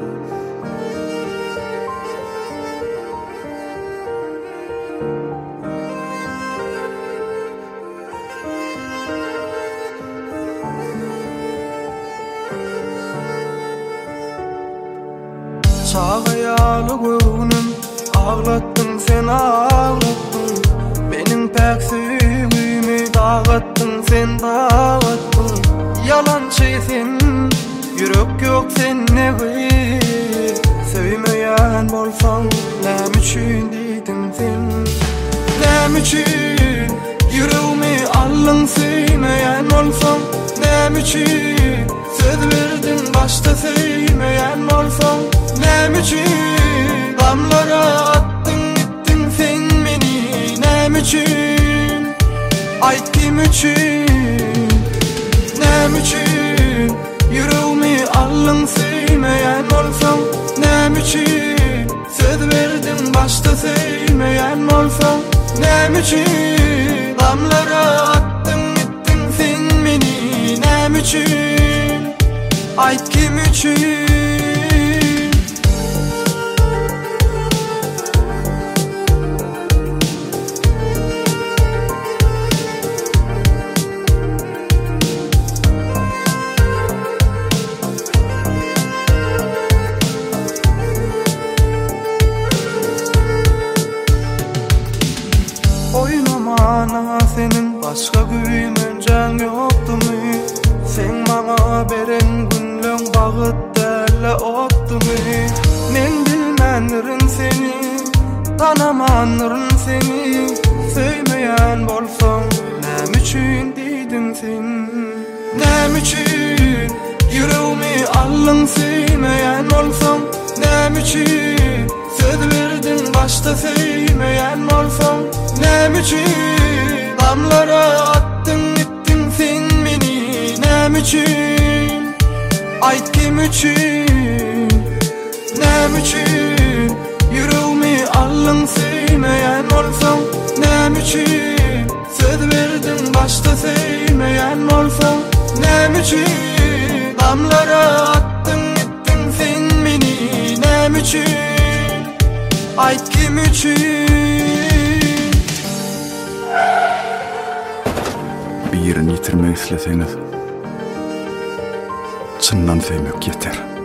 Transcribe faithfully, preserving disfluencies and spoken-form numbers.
Çağayalı göğünüm ağlattın sen ağlattın, benim pek sevgimi dağıttın sen dağıttın. Yalancı sen, yürek yok sen ne gıyır, sevmeyen bolsan nem üçün deydin sen. Nem üçün yüreğimi allın sevmeyen olsan, nem üçün söz verdin başta sevmeyen olsan. Nem üçün damlara attın gittin sen beni, nem üçün ayt kim üçün. Nem üçün yüreğimi allın sevmeyen olsan, nem üçün söz verdin başta sevmeyen olsan. Nem üçün damlara attın gittin sen beni, nem üçün ayt kim üçün. Oynamana senin başka güymüncan yoktu mu? Sen bana beren günlüğün bağıt derle oktu mu? Men bilmenlerin seni, tanamanların seni, sevmeyen bolsan nem üçün deydin sen. Nem üçün yüreğimi allın sevmeyen olsan, nem üçün söz verdin başta sevmeyen olsan. Nem üçün damlara attın gittin sen beni, nem üçün ayt kim üçün. Nem üçün yüreğimi allın sevmeyen olsan, nem üçün söz verdin başta sevmeyen olsan. Nem üçün damlara attın gittin sen beni, nem üçün ayt kim üçün. Bir yerini yitirmek isleseniz, çından sevmek yeter.